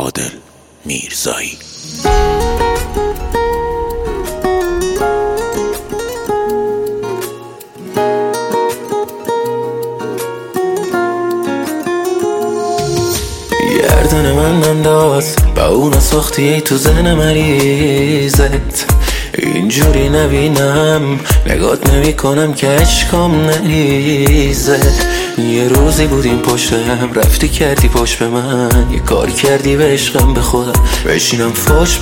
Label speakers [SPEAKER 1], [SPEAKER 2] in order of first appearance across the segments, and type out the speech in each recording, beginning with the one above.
[SPEAKER 1] عادل میرزایی.
[SPEAKER 2] گردن من انداز با اون ساختی تو زن مریضت، اینجوری نبینم نگات نمی کنم که عشقم نریزه. یه روزی بودیم پشتم، رفتی کردی پشت به من، یه کار کردی به عشقم، به خودم بشینم فوش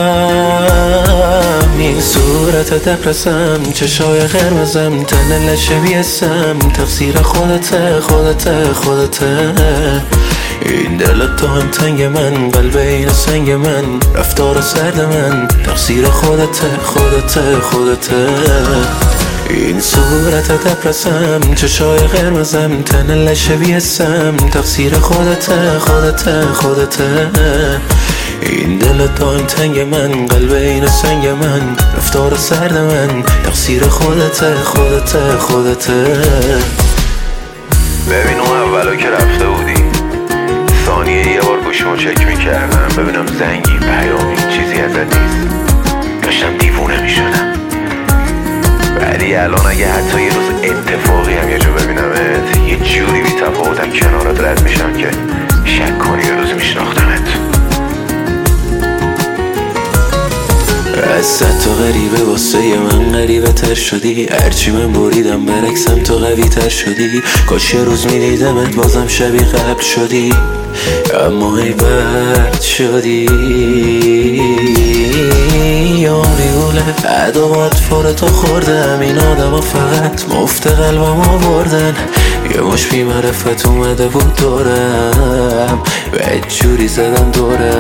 [SPEAKER 2] بدم. این صورت دپرسم، چشای قرمزم، تن لشه بیسم، تقصیر خودته خودته خودته. این دلت تو هم تنگ من، قلب این سنگ من، رفتار سرد من، تقصیر خودته خودته خودته. این صورت دپرسم، چشای قرمزم، تن لشه بیسم، تقصیر خودته خودته خودته. این دلت تو هم تنگ من، قلب این سنگ من، رفتار سرد من، تقصیر خودته خودته خودته.
[SPEAKER 3] ببین اون اولو که رفته بودی، ثانیه یه بار گوشیمو چک میکردم ببینم زنگی پیامی چیزی ازت نیست، داشتم دیوونه میشدم. ولی الان اگه حتی یه روز اتفاقی هم یه جا ببینمت، یه جوری بی تفاوتم کنارت رد میشم که شک کنی یه روز میشناختمت.
[SPEAKER 2] ازت تو غریبه، واسه من غریبه تر شدی، هرچی من بریدم برعکسم تو قوی تر شدی. کاش یه روز میدیدمت بازم شبیه قبل شدی، اما ای بد شدی. عمری گوله عدوات فور تو خوردم، این آدم ها فقط مفت قلبم آوردن. یه مش بی معرفت اومده بود دورم، به جوری زدم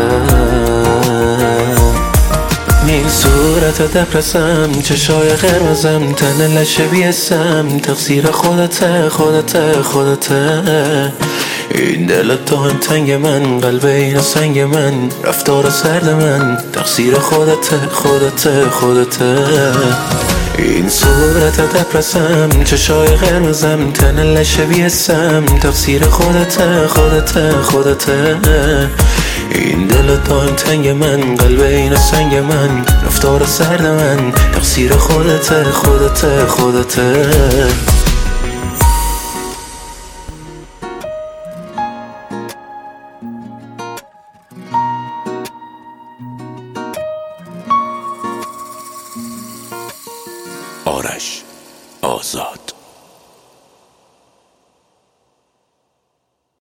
[SPEAKER 2] دورم. این صورت دپرسم، چشای قرمزم، تن لشه بیسم، تقصیر خودته خودته خودته. این دلت تو هم تنگ من، قلب این سنگ من، رفتار سرد من، تقصیر خودته خودته خودته. این صورت دپرسم، چشای قرمزم، تن لشه بیسم، تقصیر خودته خودته خودته. این دلت تو هم تنگ من، قلب این سنگ من، رفتار سرد من، تقصیر خودته خودته خودته.
[SPEAKER 1] آرش آزاد.